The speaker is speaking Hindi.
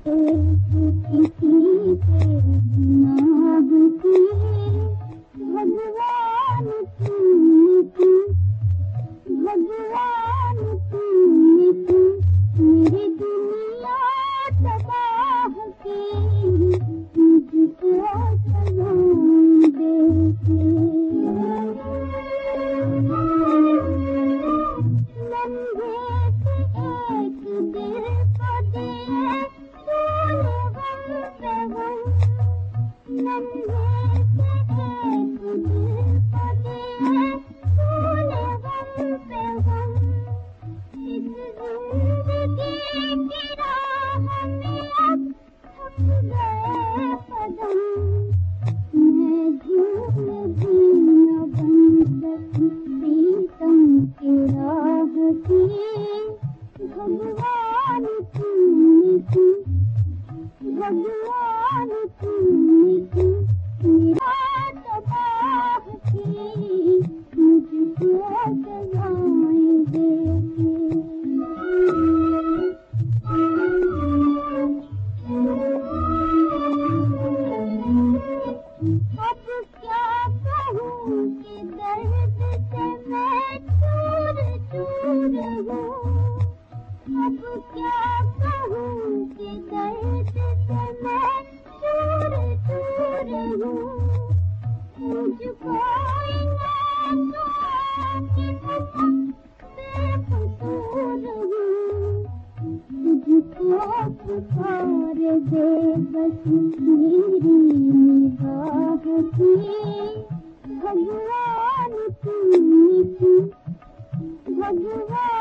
किसी के गुनाह की भगवान तुमने भगवान तुमने मेरी दुनिया तबाह की मुझको सलाम देके लम्हे से एक दिल को दिए तूने गम पे गम लम्हे से एक दिल को दिए तूने गम पे गम इस जिंदगी की राह में अब थक गए कदम मैं झूम भी न बन सकी प्रीतम की राह की भगवान तुमने भगवान तुमने मेरा तबाह की मुझको सजाएं देके अब क्या कहूँ कि दर्द से मैं चूर चूर हूँ अब क्या कहूँ कि दर्द से मैं चूर चूर हूँ मुझको इन आँखों की बेकसूर हूँ तुझको पुकारे बेबस मेरी निगाह की भगवान तुमने भगवान